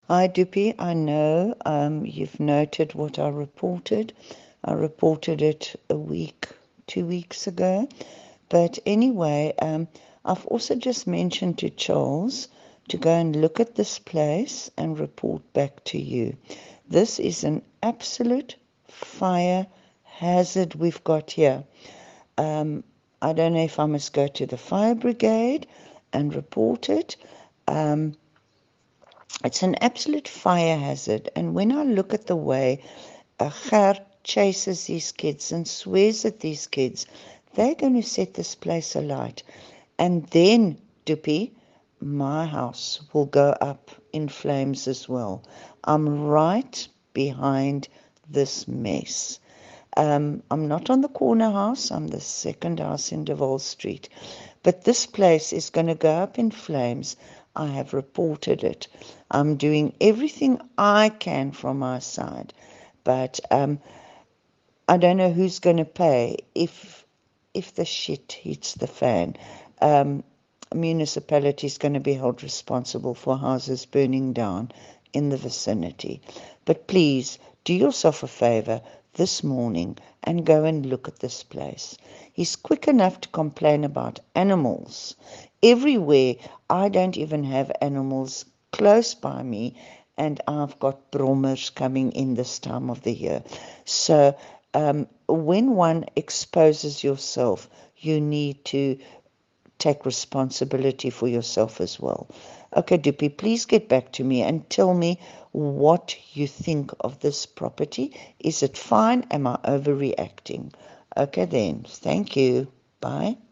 Hi, Dupi. I know you've noted what I reported. I reported it a week, 2 weeks ago. But anyway, I've also just mentioned to Charles to go and look at this place and report back to you. This is an absolute fire hazard we've got here. I don't know if I must go to the fire brigade and report it. Um, it's an absolute fire hazard. And when I look at the way Ger chases these kids and swears at these kids, they're going to set this place alight. And then, Duppy, my house will go up in flames as well. I'm right behind this mess. I'm not on the corner house, I'm the second house in Duval Street. But this place is going to go up in flames. I have reported it. I'm doing everything I can from my side. But I don't know who's going to pay if the shit hits the fan. Um, municipality is going to be held responsible for houses burning down in the vicinity. But please do yourself a favor this morning and go and look at this place. He's quick enough to complain about animals. Everywhere, I don't even have animals close by me, and I've got brommers coming in this time of the year. So when one exposes yourself, you need to take responsibility for yourself as well. Okay, Duppy, please get back to me and tell me what you think of this property. Is it fine? Am I overreacting? Okay then. Thank you. Bye.